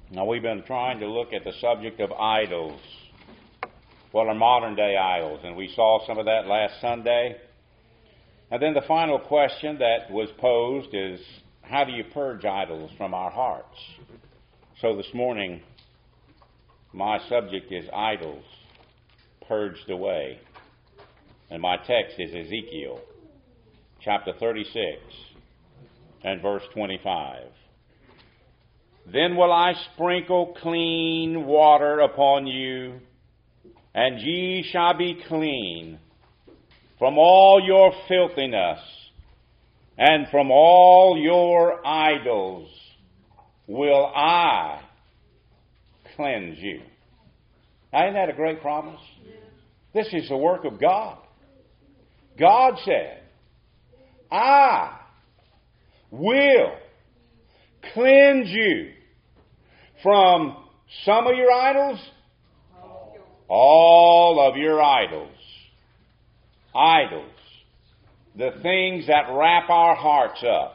Now, we've been trying to look at the subject of idols. What are modern day idols? And we saw some of that last Sunday. And then the final question that was posed is, how do you purge idols from our hearts? So this morning, my subject is idols purged away. And my text is Ezekiel chapter 36 and verse 25. Then will I sprinkle clean water upon you, and ye shall be clean from all your filthiness, and from all your idols will I cleanse you. Now, isn't that a great promise? This is the work of God. God said, I will cleanse you from some of your idols, all of your idols. Idols, the things that wrap our hearts up,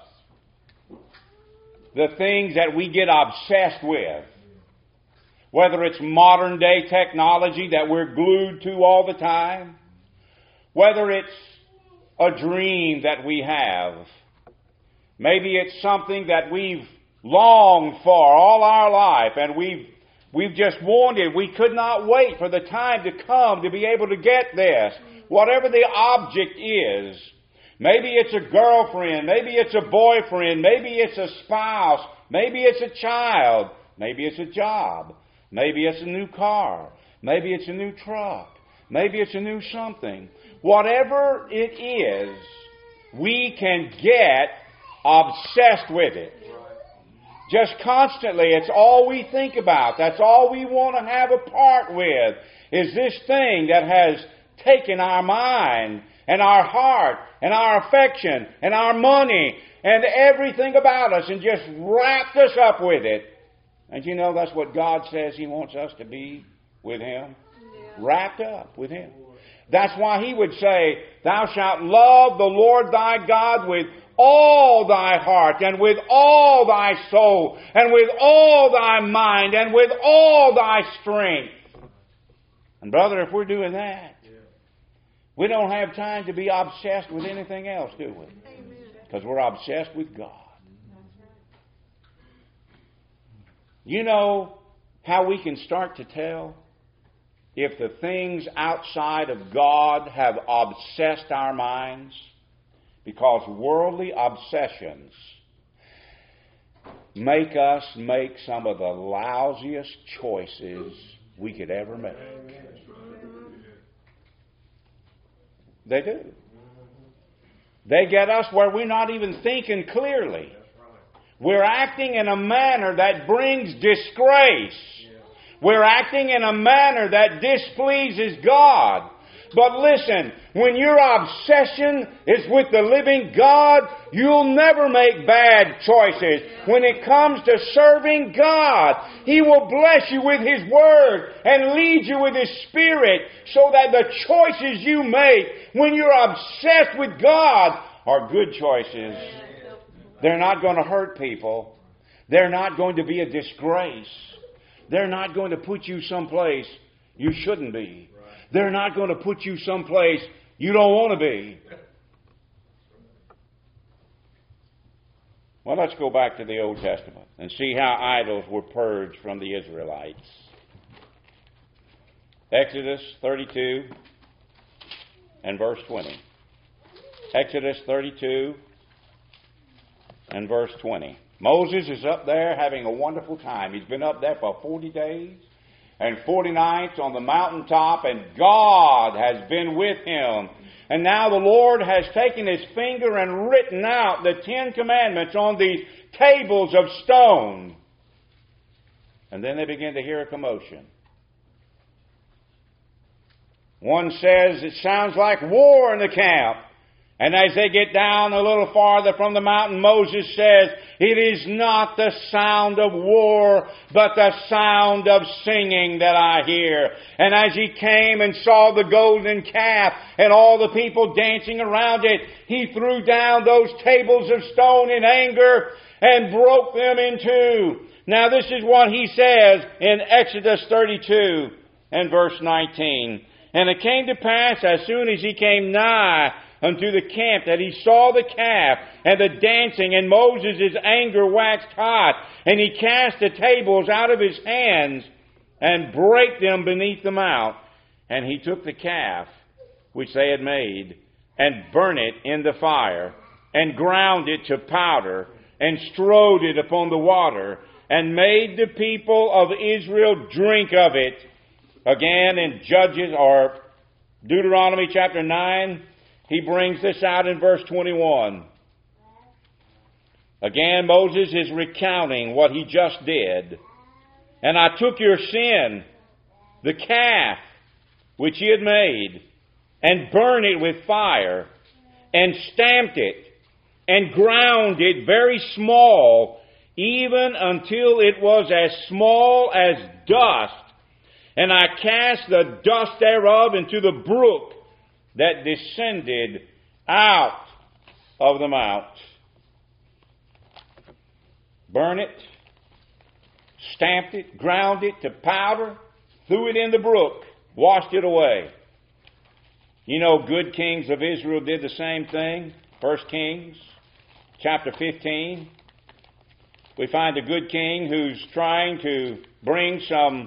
the things that we get obsessed with, whether it's modern day technology that we're glued to all the time, whether it's a dream that we have, maybe it's something that we've longed for all our life and we've just wanted. We could not wait for the time to come to be able to get this. Whatever the object is, maybe it's a girlfriend, maybe it's a boyfriend, maybe it's a spouse, maybe it's a child, maybe it's a job, maybe it's a new car, maybe it's a new truck, maybe it's a new something. Whatever it is, we can get obsessed with it. Just constantly, it's all we think about. That's all we want to have a part with, is this thing that has taken our mind and our heart and our affection and our money and everything about us and just wrapped us up with it. And you know, that's what God says He wants us to be with Him. Wrapped up with Him. That's why He would say, thou shalt love the Lord thy God with all thy heart and with all thy soul and with all thy mind and with all thy strength. And brother, if we're doing that, we don't have time to be obsessed with anything else, do we? Because we're obsessed with God. You know how we can start to tell if the things outside of God have obsessed our minds? Because worldly obsessions make us make some of the lousiest choices we could ever make. They do. They get us where we're not even thinking clearly. We're acting in a manner that brings disgrace. We're acting in a manner that displeases God. But listen, when your obsession is with the living God, you'll never make bad choices. When it comes to serving God, He will bless you with His Word and lead you with His Spirit so that the choices you make when you're obsessed with God are good choices. They're not going to hurt people. They're not going to be a disgrace. They're not going to put you someplace you shouldn't be. They're not going to put you someplace you don't want to be. Well, let's go back to the Old Testament and see how idols were purged from the Israelites. Exodus 32 and verse 20. Exodus 32 and verse 20. Moses is up there having a wonderful time. He's been up there for 40 days. And 40 nights on the mountaintop, and God has been with him. And now the Lord has taken His finger and written out the 10 Commandments on these tables of stone. And then they begin to hear a commotion. One says, it sounds like war in the camp. And as they get down a little farther from the mountain, Moses says, "It is not the sound of war, but the sound of singing that I hear." And as he came and saw the golden calf and all the people dancing around it, he threw down those tables of stone in anger and broke them in two. Now this is what he says in Exodus 32 and verse 19. "And it came to pass, as soon as he came nigh unto the camp, that he saw the calf and the dancing, and Moses' anger waxed hot, and he cast the tables out of his hands, and brake them beneath the mount. And he took the calf which they had made, and burnt it in the fire, and ground it to powder, and strode it upon the water, and made the people of Israel drink of it." Again in Judges, or Deuteronomy chapter 9, he brings this out in verse 21. Again, Moses is recounting what he just did. "And I took your sin, the calf which ye had made, and burned it with fire, and stamped it, and ground it very small, even until it was as small as dust. And I cast the dust thereof into the brook that descended out of the mount." Burn it, stamped it, ground it to powder, threw it in the brook, washed it away. You know, good kings of Israel did the same thing. 1 Kings chapter 15. We find a good king who's trying to bring some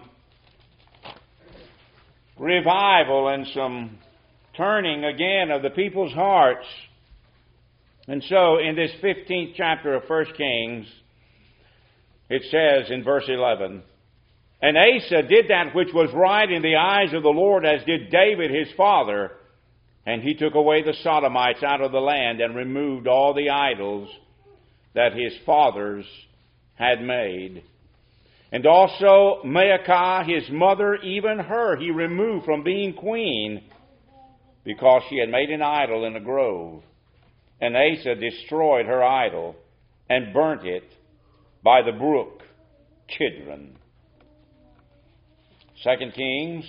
revival and some turning again of the people's hearts. And so in this 15th chapter of 1 Kings, it says in verse 11, "And Asa did that which was right in the eyes of the Lord, as did David his father. And he took away the Sodomites out of the land, and removed all the idols that his fathers had made. And also Maacah his mother, even her he removed from being queen, because she had made an idol in a grove. And Asa destroyed her idol, and burnt it by the brook Kidron." 2 Kings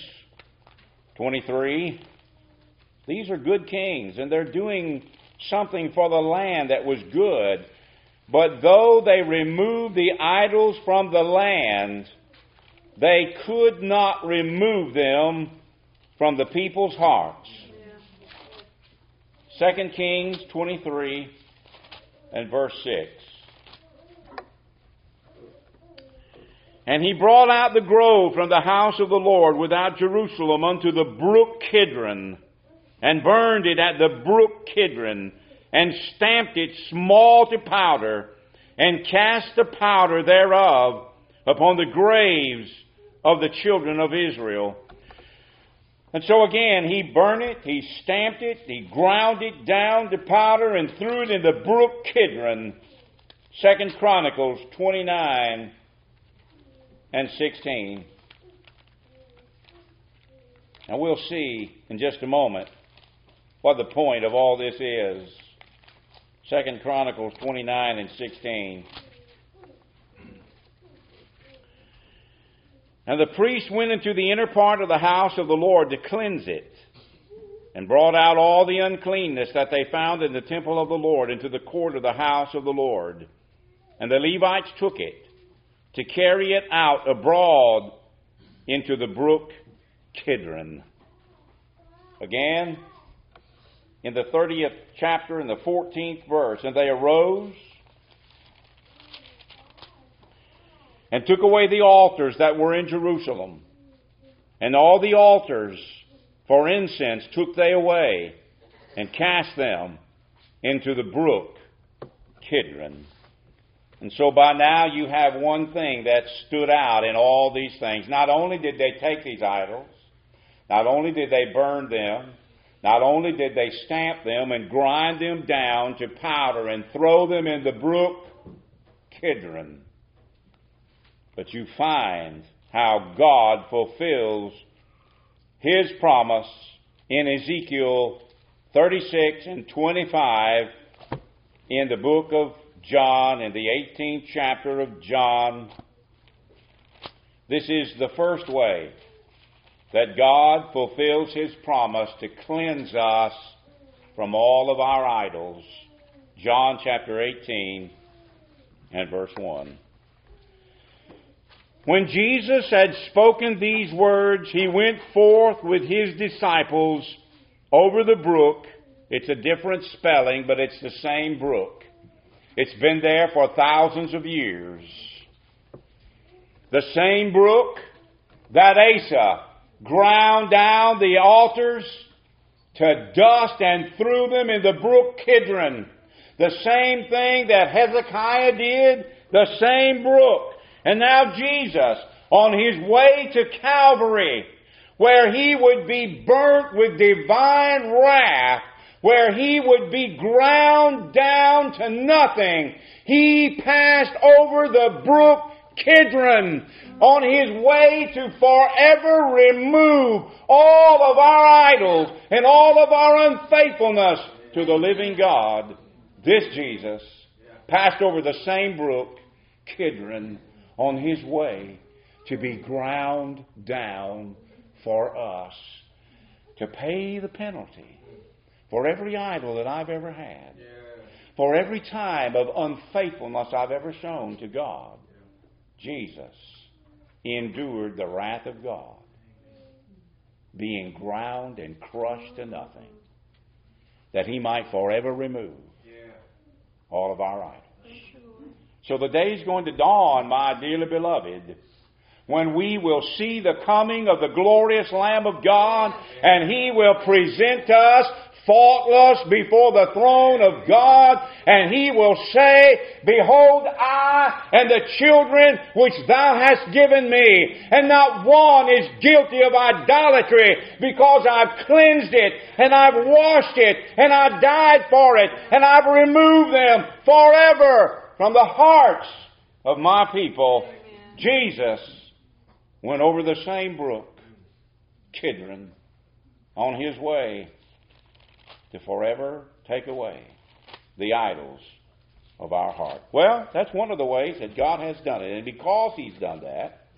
23. These are good kings, and they're doing something for the land that was good. But though they removed the idols from the land, they could not remove them from the people's hearts. 2 Kings 23 and verse 6. "And he brought out the grove from the house of the Lord without Jerusalem unto the brook Kidron, and burned it at the brook Kidron, and stamped it small to powder, and cast the powder thereof upon the graves of the children of Israel." And so again, he burned it, he stamped it, he ground it down to powder, and threw it in the brook Kidron. 2 Chronicles 29 and 16. And we'll see in just a moment what the point of all this is. 2 Chronicles 29 and 16. "And the priest went into the inner part of the house of the Lord to cleanse it, and brought out all the uncleanness that they found in the temple of the Lord into the court of the house of the Lord. And the Levites took it to carry it out abroad into the brook Kidron." Again, in the 30th chapter, in the 14th verse, "And they arose and took away the altars that were in Jerusalem, and all the altars for incense took they away, and cast them into the brook Kidron." And so by now you have one thing that stood out in all these things. Not only did they take these idols, not only did they burn them, not only did they stamp them and grind them down to powder and throw them in the brook Kidron, but you find how God fulfills His promise in Ezekiel 36 and 25 in the book of John, in the 18th chapter of John. This is the first way that God fulfills His promise to cleanse us from all of our idols. John chapter 18 and verse 1. When Jesus had spoken these words, He went forth with His disciples over the brook. It's a different spelling, but it's the same brook. It's been there for thousands of years. The same brook that Asa ground down the altars to dust and threw them in the brook Kidron. The same thing that Hezekiah did, the same brook. And now Jesus, on His way to Calvary, where He would be burnt with divine wrath, where He would be ground down to nothing, He passed over the brook Kidron on His way to forever remove all of our idols and all of our unfaithfulness to the living God. This Jesus passed over the same brook, Kidron, on His way to be ground down for us, to pay the penalty for every idol that I've ever had, for every time of unfaithfulness I've ever shown to God. Jesus endured the wrath of God, being ground and crushed to nothing, that He might forever remove all of our idols. So the day is going to dawn, my dearly beloved, when we will see the coming of the glorious Lamb of God, and He will present us faultless before the throne of God, and He will say, Behold, I and the children which Thou hast given me, and not one is guilty of idolatry, because I've cleansed it, and I've washed it, and I died for it, and I've removed them forever from the hearts of my people. Amen. Jesus went over the same brook, Kidron, on His way to forever take away the idols of our heart. Well, that's one of the ways that God has done it. And because He's done that,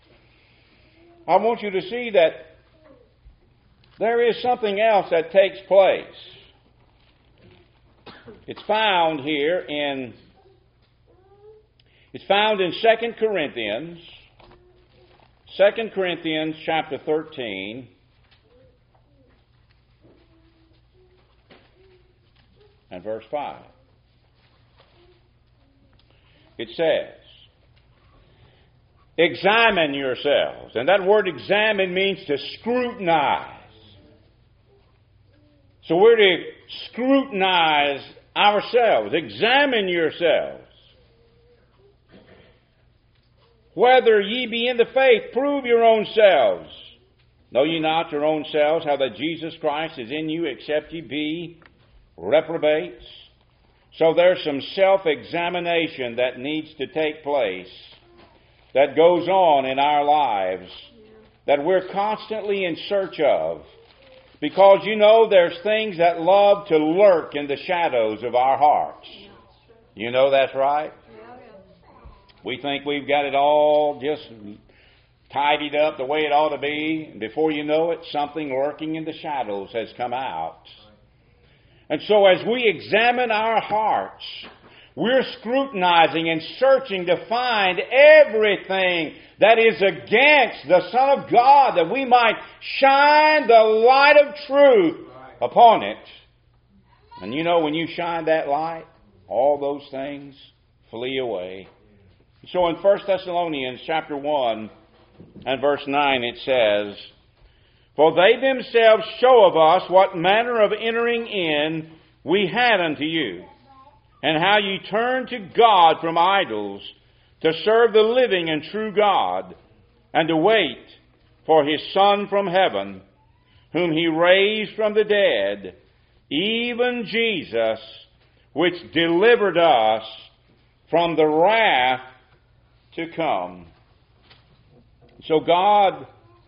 I want you to see that there is something else that takes place. It's found here in 2 Corinthians. 2 Corinthians chapter 13. And verse 5. It says, Examine yourselves. And that word examine means to scrutinize. So we're to scrutinize ourselves. Examine yourselves. Whether ye be in the faith, prove your own selves. Know ye not your own selves how that Jesus Christ is in you, except ye be reprobates? So there's some self-examination that needs to take place, that goes on in our lives, that we're constantly in search of. Because you know there's things that love to lurk in the shadows of our hearts. You know that's right? We think we've got it all just tidied up the way it ought to be. And before you know it, something lurking in the shadows has come out. And so as we examine our hearts, we're scrutinizing and searching to find everything that is against the Son of God, that we might shine the light of truth upon it. And you know, when you shine that light, all those things flee away. So in 1 Thessalonians chapter 1 and verse 9 it says, For they themselves show of us what manner of entering in we had unto you, and how ye turned to God from idols, to serve the living and true God, and to wait for His Son from heaven, whom He raised from the dead, even Jesus, which delivered us from the wrath to come. So God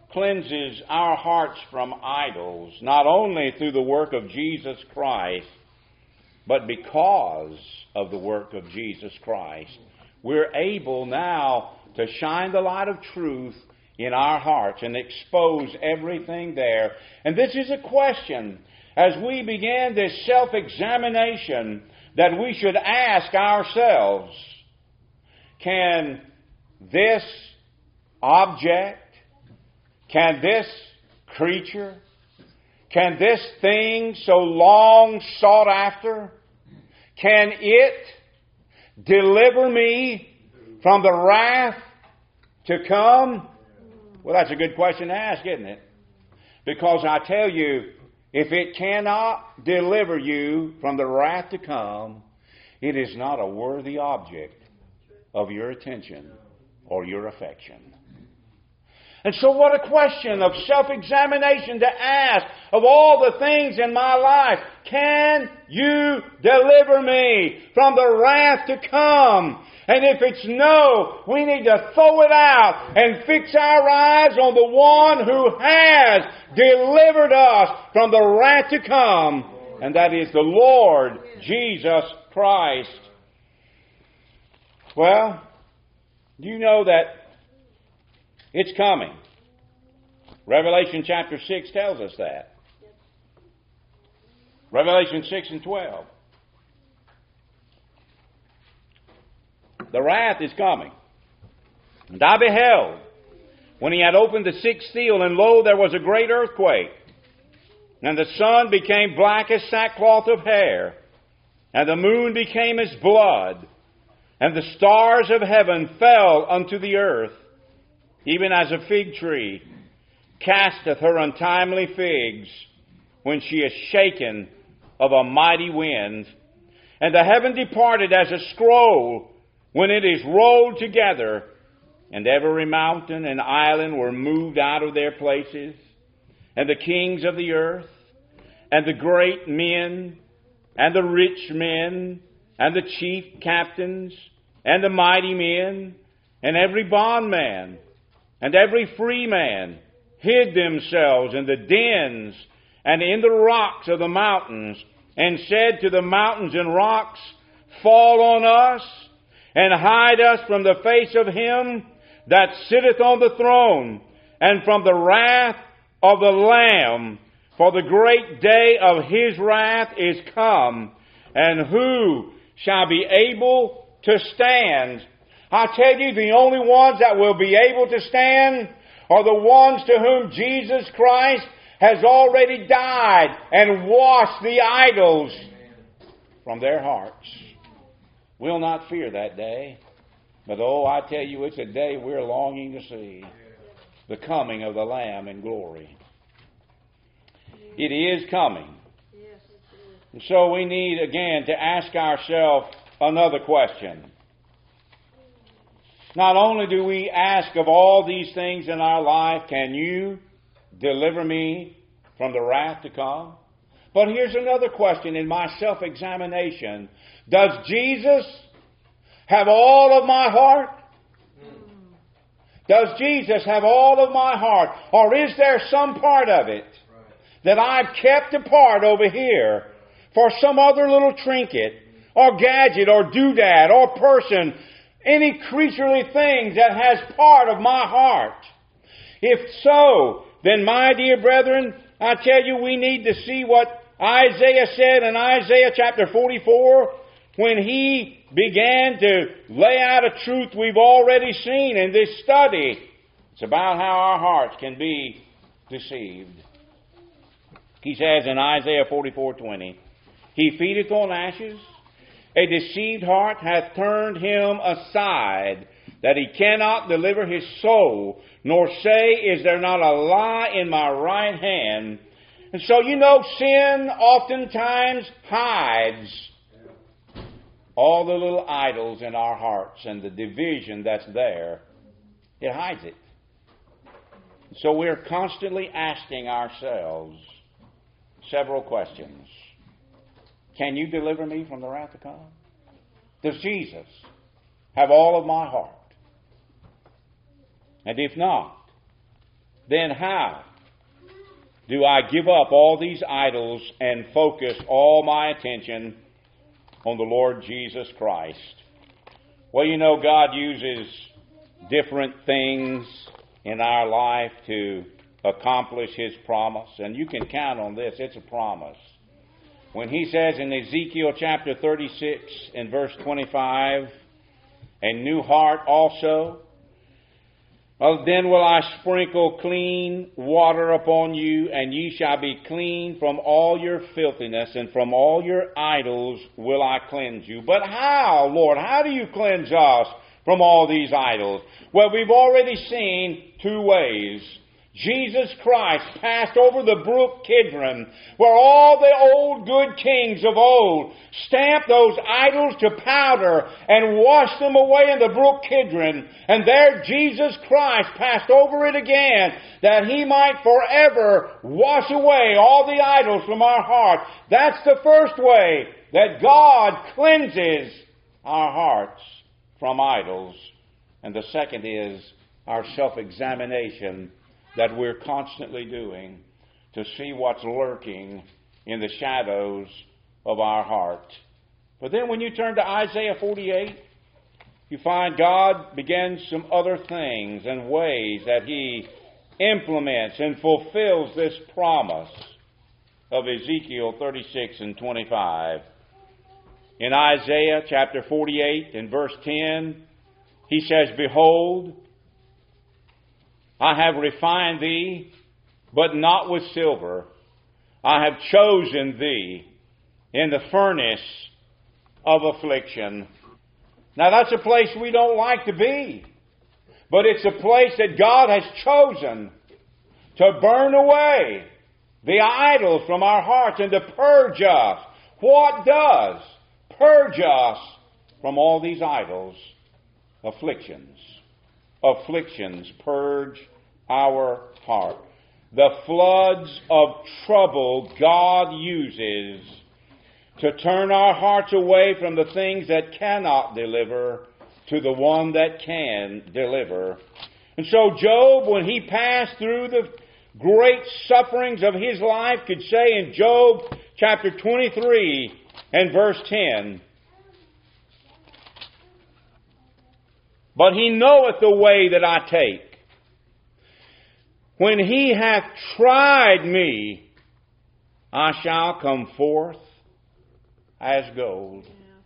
cleanses our hearts from idols, not only through the work of Jesus Christ, but because of the work of Jesus Christ, we're able now to shine the light of truth in our hearts and expose everything there. And this is a question, as we begin this self-examination, that we should ask ourselves, can this object, can this creature, can this thing so long sought after, can it deliver me from the wrath to come? Well, that's a good question to ask, isn't it? Because I tell you, if it cannot deliver you from the wrath to come, it is not a worthy object of your attention or your affection. And so what a question of self-examination to ask of all the things in my life. Can you deliver me from the wrath to come? And if it's no, we need to throw it out and fix our eyes on the one who has delivered us from the wrath to come. And that is the Lord Jesus Christ. Well, do you know that it's coming? Revelation chapter 6 tells us that. Revelation 6 and 12. The wrath is coming. And I beheld, when he had opened the sixth seal, and lo, there was a great earthquake. And the sun became black as sackcloth of hair, and the moon became as blood, and the stars of heaven fell unto the earth, even as a fig tree casteth her untimely figs when she is shaken of a mighty wind. And the heaven departed as a scroll when it is rolled together, and every mountain and island were moved out of their places, and the kings of the earth, and the great men, and the rich men, and the chief captains, and the mighty men, and every bondman, and every free man, hid themselves in the dens and in the rocks of the mountains, and said to the mountains and rocks, fall on us, and hide us from the face of him that sitteth on the throne, and from the wrath of the Lamb. For the great day of his wrath is come, and who shall be able to stand? I tell you, the only ones that will be able to stand are the ones to whom Jesus Christ has already died and washed the idols from their hearts. We'll not fear that day. But oh, I tell you, it's a day we're longing to see. The coming of the Lamb in glory. It is coming. And so we need again to ask ourselves another question. Not only do we ask of all these things in our life, can you deliver me from the wrath to come? But here's another question in my self-examination. Does Jesus have all of my heart? Does Jesus have all of my heart? Or is there some part of it that I've kept apart over here for some other little trinket or gadget or doodad or person, any creaturely things that has part of my heart? If so, then my dear brethren, I tell you, we need to see what Isaiah said in Isaiah chapter 44 when he began to lay out a truth we've already seen in this study. It's about how our hearts can be deceived. He says in Isaiah 44:20, he feedeth on ashes, a deceived heart hath turned him aside, that he cannot deliver his soul, nor say, is there not a lie in my right hand? And so, you know, sin oftentimes hides all the little idols in our hearts and the division that's there. It hides it. So we're constantly asking ourselves several questions. Can you deliver me from the wrath to come? Does Jesus have all of my heart? And if not, then how do I give up all these idols and focus all my attention on the Lord Jesus Christ? Well, you know, God uses different things in our life to accomplish His promise. And you can count on this. It's a promise. When He says in Ezekiel chapter 36 and verse 25, "A new heart also, then will I sprinkle clean water upon you, and ye shall be clean from all your filthiness, and from all your idols will I cleanse you." But how, Lord? How do you cleanse us from all these idols? Well, we've already seen two ways. Jesus Christ passed over the brook Kidron, where all the old good kings of old stamped those idols to powder and washed them away in the brook Kidron. And there Jesus Christ passed over it again, that He might forever wash away all the idols from our heart. That's the first way that God cleanses our hearts from idols. And the second is our self-examination that we're constantly doing to see what's lurking in the shadows of our heart. But then when you turn to Isaiah 48, you find God begins some other things and ways that He implements and fulfills this promise of Ezekiel 36 and 25. In Isaiah chapter 48 and verse 10, He says, "Behold, I have refined thee, but not with silver. I have chosen thee in the furnace of affliction." Now that's a place we don't like to be. But it's a place that God has chosen to burn away the idols from our hearts and to purge us. What does purge us from all these idols? Afflictions. Afflictions purge our heart. The floods of trouble God uses to turn our hearts away from the things that cannot deliver to the one that can deliver. And so Job, when he passed through the great sufferings of his life, could say in Job chapter 23 and verse 10, "But He knoweth the way that I take. When He hath tried me, I shall come forth as gold."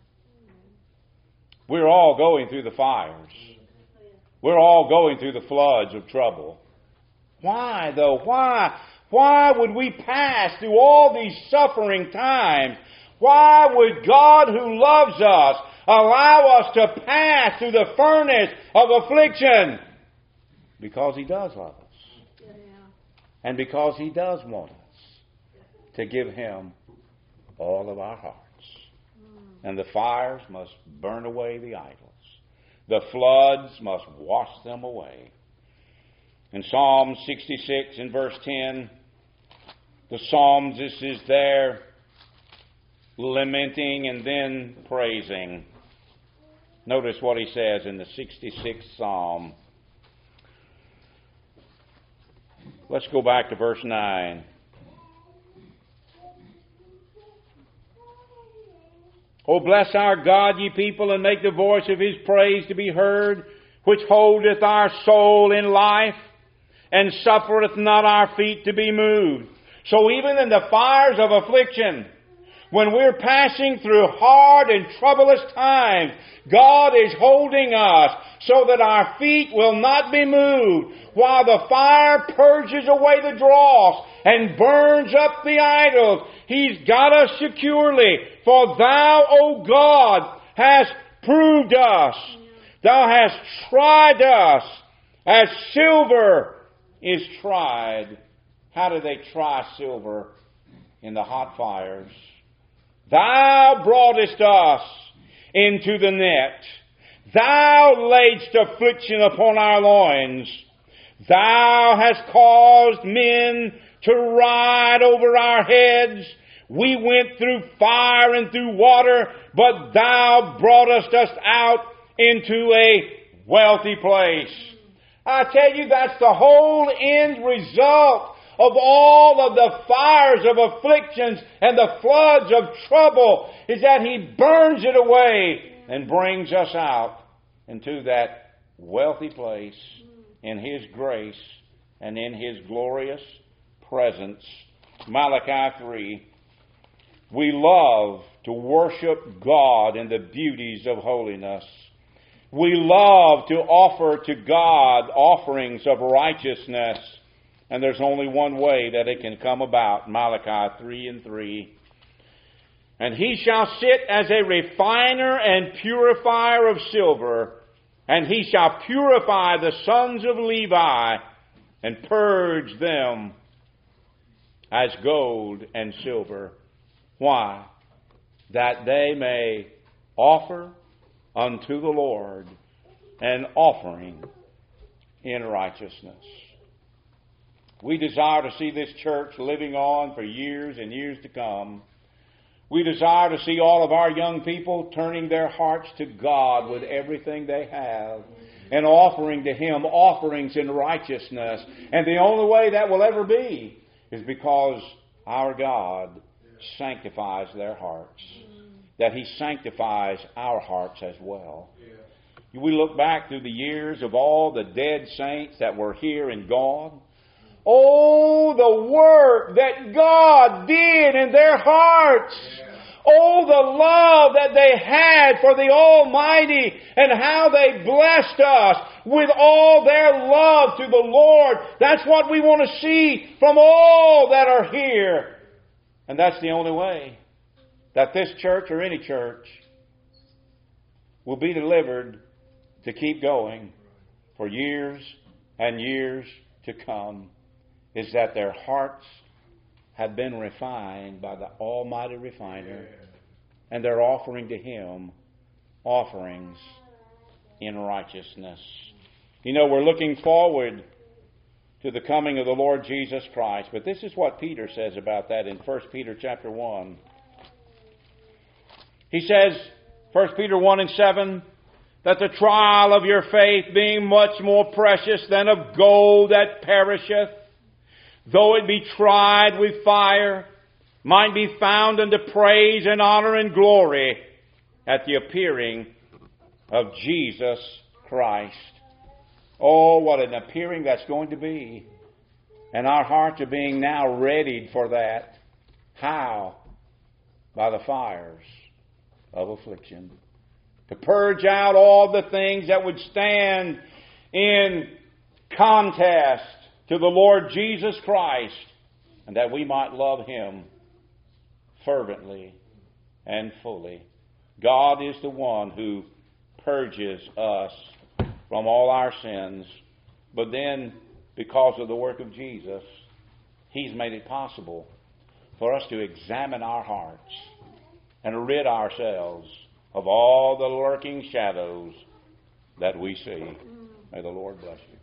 We're all going through the fires. We're all going through the floods of trouble. Why, though? Why would we pass through all these suffering times? Why would God, who loves us, allow us to pass through the furnace of affliction? Because He does love us. And because He does want us to give Him all of our hearts. And the fires must burn away the idols. The floods must wash them away. In Psalm 66 and verse 10, the psalmist is there lamenting and then praising. Notice what he says in the 66th Psalm. Let's go back to verse 9. "O bless our God, ye people, and make the voice of His praise to be heard, which holdeth our soul in life, and suffereth not our feet to be moved." So even in the fires of affliction, when we're passing through hard and troublous times, God is holding us so that our feet will not be moved, while the fire purges away the dross and burns up the idols. He's got us securely. "For Thou, O God, hast proved us. Thou hast tried us as silver is tried." How do they try silver? In the hot fires. "Thou broughtest us into the net. Thou laidst affliction upon our loins. Thou hast caused men to ride over our heads. We went through fire and through water, but Thou broughtest us out into a wealthy place. I tell you, that's the whole end result of all of the fires of afflictions and the floods of trouble, is that He burns it away and brings us out into that wealthy place in His grace and in His glorious presence. Malachi 3. We love to worship God in the beauties of holiness. We love to offer to God offerings of righteousness. And there's only one way that it can come about. Malachi 3:3. And He shall sit as a refiner and purifier of silver, and He shall purify the sons of Levi, and purge them as gold and silver. Why? That they may offer unto the Lord an offering in righteousness. We desire to see this church living on for years and years to come. We desire to see all of our young people turning their hearts to God with everything they have and offering to Him offerings in righteousness. And the only way that will ever be is because our God sanctifies their hearts. That He sanctifies our hearts as well. We look back through the years of all the dead saints that were here and gone. Oh, the work that God did in their hearts. Oh, the love that they had for the Almighty and how they blessed us with all their love to the Lord. That's what we want to see from all that are here. And that's the only way that this church or any church will be delivered to keep going for years and years to come, is that their hearts have been refined by the Almighty Refiner, and they're offering to Him offerings in righteousness. You know, we're looking forward to the coming of the Lord Jesus Christ, but this is what Peter says about that in 1 Peter chapter 1. He says, 1 Peter 1:7, that the trial of your faith, being much more precious than of gold that perisheth, though it be tried with fire, might be found unto praise and honor and glory at the appearing of Jesus Christ. Oh, what an appearing that's going to be. And our hearts are being now readied for that. How? By the fires of affliction. To purge out all the things that would stand in contest to the Lord Jesus Christ, and that we might love Him fervently and fully. God is the one who purges us from all our sins, but then, because of the work of Jesus, He's made it possible for us to examine our hearts and rid ourselves of all the lurking shadows that we see. May the Lord bless you.